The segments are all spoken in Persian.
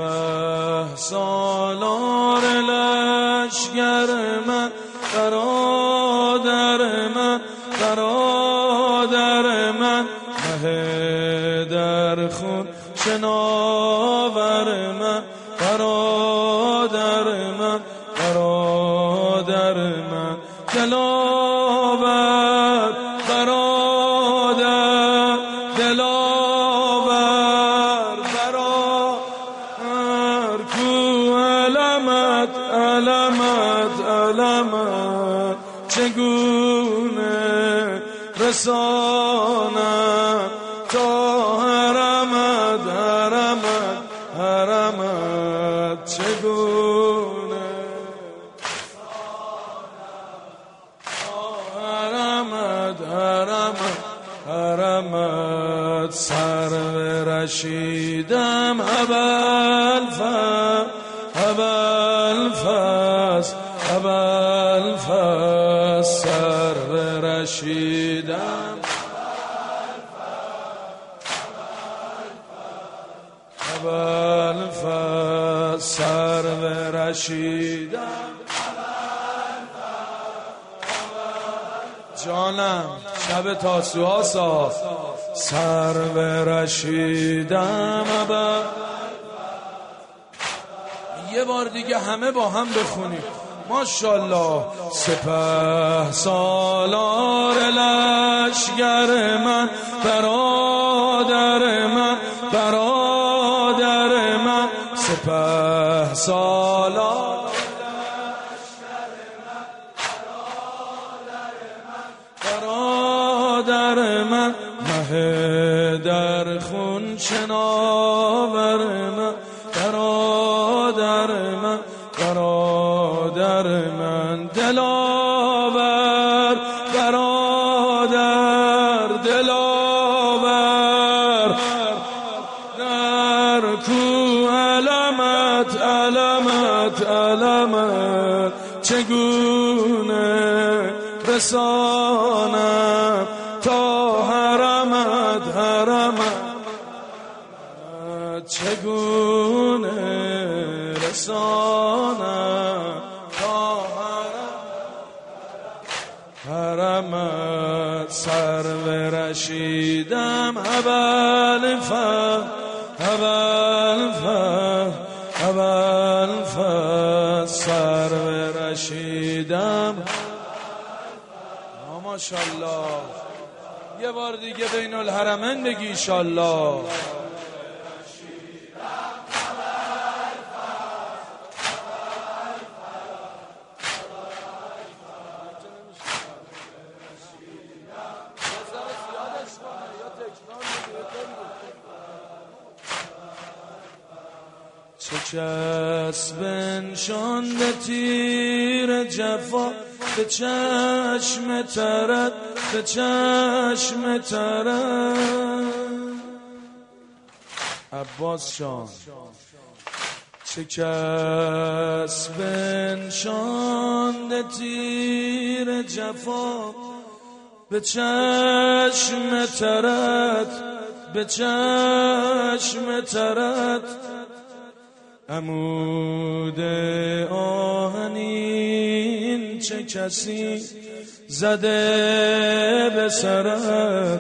سالار لشگر من، برادر من، برادر من، مه در خون شناور من، برادر من، برادر من، دلاور برادر، دلاور برادر، کو علمت علمت علمت، چگونه رسانم تا حرمت حرمت حرمت، چگونه حرمت حرمت حرمت، سرو رشیدم ابوالفضل ابوالفضل ابوالفضل، سرو رشیدم ابوالفضل، سرو رشیدم جانم شب تاسوعا ساز، سرو رشیدم یه بار دیگه همه با هم بخونیم ماشاءالله. سپه سالار لشگر من، برادر من، برادر من، سپه سالار برادر من، مه در خون شناور من، برادر من، برادر من، دلاور برادر، دلاور در کو علمت علمت علمت، چگونه رسانم تا حرمت حرمت، چگونه رسانم تا حرمت، سرو رشیدم ابوالفضل ابوالفضل ابوالفضل، سرو رشیدم ماشاءالله. یه بار دیگه بین الحرمین بگی ایشالله. چه کس بنشانده تیر جفا، به چشم ترد، به چشم ترد، عباس شان. چه کس بنشانده تیر جفا، به چشم ترد، به چشم ترد، عمود آهنین چه کسی زده به سرت،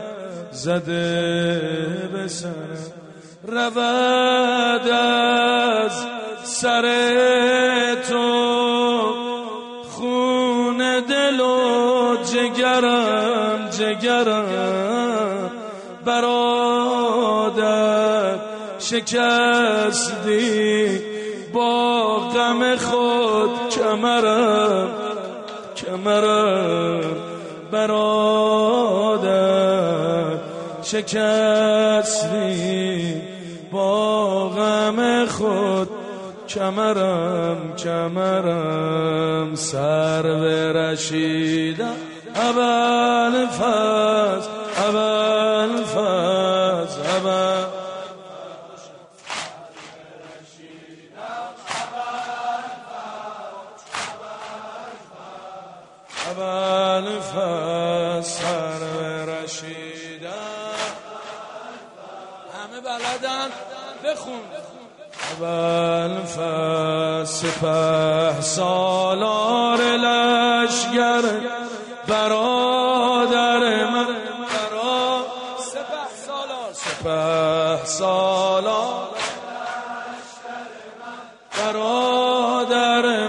زده به سرت، رود از سر تو خون دل و جگرم جگرم، برادر شکستی با غم خود کمرم کمرم، برادر شکستی با غم خود کمرم کمرم، سرو رشیدم ابوالفضل ابوالفضل ابوالفضل، ابوالفضل، سرو رشیدم. همه بلدن بخون. اول سپه سالار لشگر برادر من سپه سالار برادر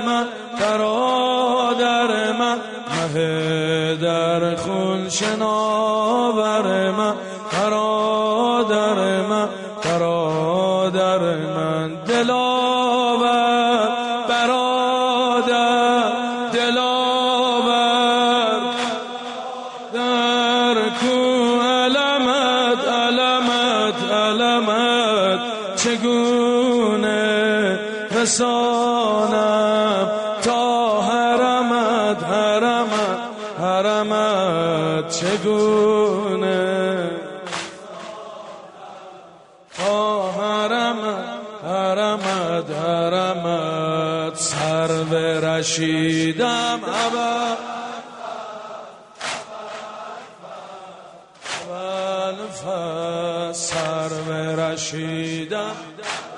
من مه در خون شناور من برادر من دلاور برادر دلاور در کو علمت چگونه رسانم تا حرمت چگونه تا حرمت سرو رشیدم اول سرو رشیدم